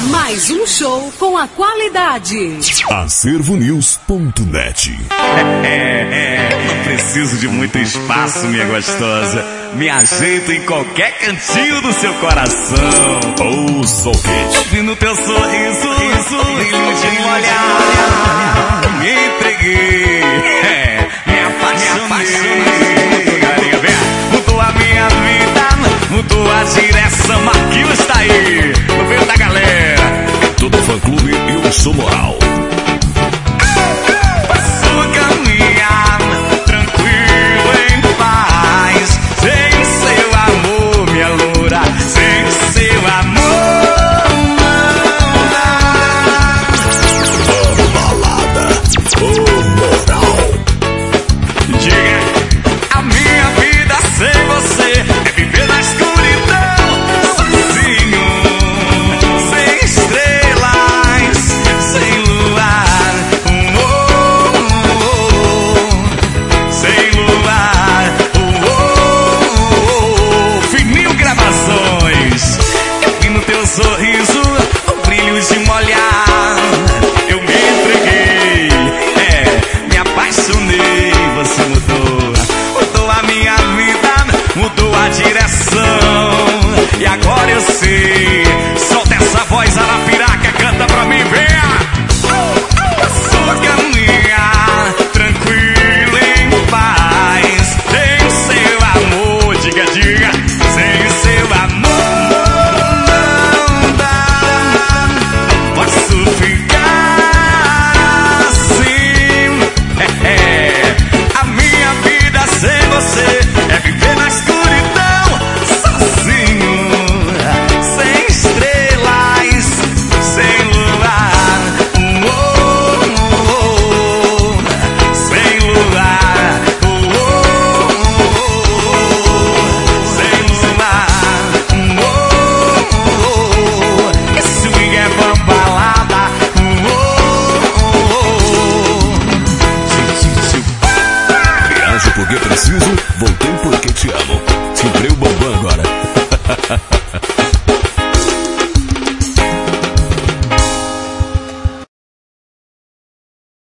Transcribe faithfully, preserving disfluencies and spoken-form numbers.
Mais um show com a qualidade. Acervo News ponto net. É, é, eu não preciso de muito espaço, minha gostosa. Me ajeito em qualquer cantinho do seu coração. Ouça o quê?